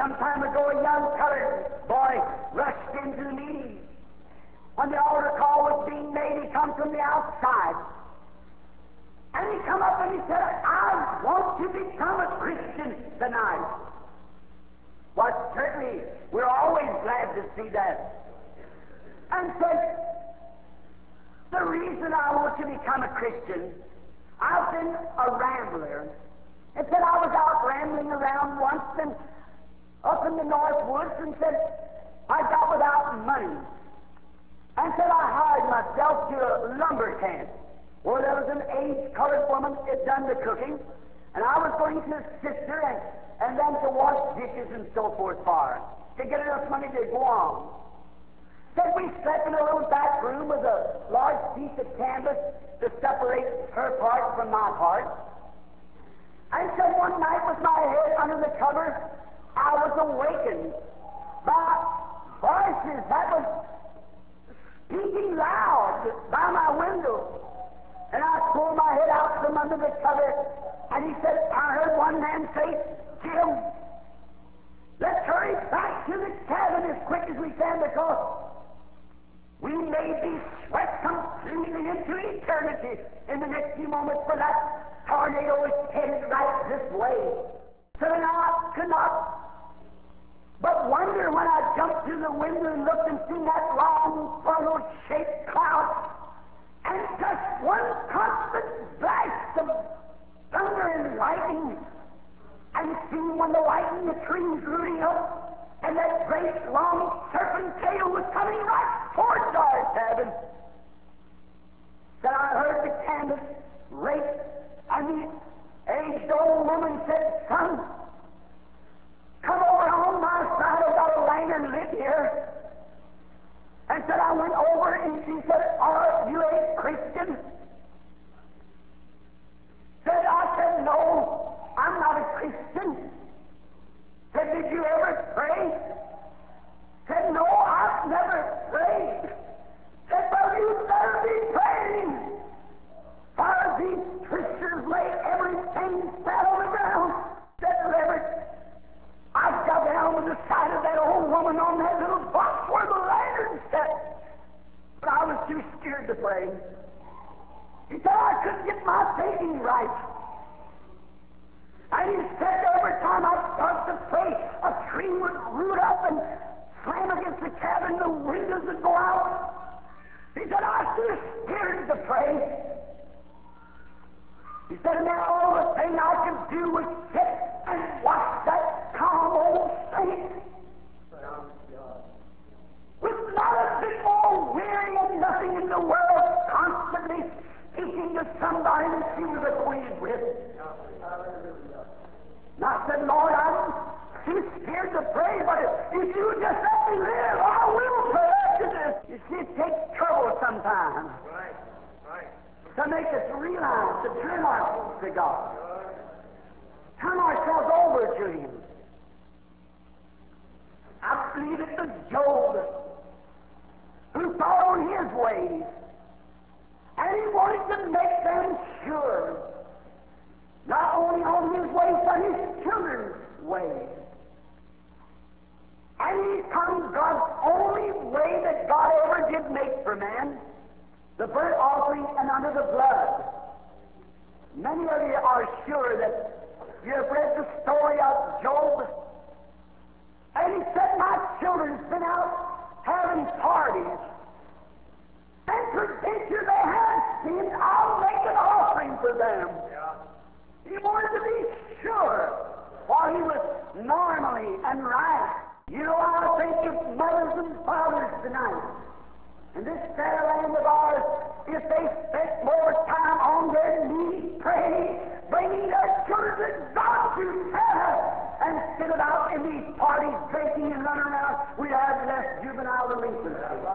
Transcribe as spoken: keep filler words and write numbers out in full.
Some time ago, a young colored boy rushed into the meeting. When the altar call was being made, he come from the outside. And he come up and he said, I want to become a Christian tonight. Well, certainly, we're always glad to see that. And said, the reason I want to become a Christian, I've been a rambler. And said, I was out rambling around once and up in the North Woods, and said, I got without money. And said, I hired myself to a lumber camp where there was an aged colored woman that done the cooking, and I was going to assist her and, and then to wash dishes and so forth for her to get enough money to go on. Said we slept in a little back room with a large piece of canvas to separate her part from my part. And said one night with my head under the cover, I was awakened by voices that was speaking loud by my window. And I pulled my head out from under the cover, and he said, I heard one man say, Jim, let's hurry back to the cabin as quick as we can, because we may be swept completely into eternity in the next few moments, for that tornado is headed right this way. So then I could not but wonder when I jumped through the window and looked and seen that long, funnel-shaped cloud, and just one constant blast of thunder and lightning, and seen when the lightning, the trees rooting up, and that great long serpent tail was coming right towards our cabin. Then I heard the canvas rake, and the aged old woman said, Son, come over on my side. I've got a lantern lit here. And said, I went over, and she said, are you a Christian? Said, I said, no, I'm not a Christian. Said, did you ever pray? Said, no, I've never prayed. Said, well, you'd better be praying. For these Christians lay everything flat on the ground. Said, Reverend, I got down with the side of that old woman on that little box where the lantern sat. But I was too scared to pray. He said I couldn't get my thinking right. And he said every time I'd start to pray, a tree would root up and slam against the cabin, the windows would go out. He said I was too scared to pray. He said, and then all the thing I could do was sit and watch that calm old saint with not a bit more weary and nothing in the world, constantly speaking to somebody that she was acquainted with. And I said, Lord, I'm too scared to pray, but if you just let me live, I will pray after this. You see, it takes trouble sometimes. Right, right. To make us realize, to turn ourselves to God. Turn ourselves over to Him. I believe it was Job who thought on his ways, and he wanted to make them sure, not only on his ways, but his children's ways. And he come God's only way that God ever did make for man, the burnt offering and under the blood. Many of you are sure that you have read the story of Job. And he said, my children's been out having parties. And peradventure they have sinned, I'll make an offering for them. Yeah. He wanted to be sure while he was normally and right. You know, I think of mothers and fathers tonight. In this fair land of ours, if they spent more time on their knees praying, bringing their children to God to prayer, and sit about in these parties drinking and running around, we'd have less juvenile delinquency.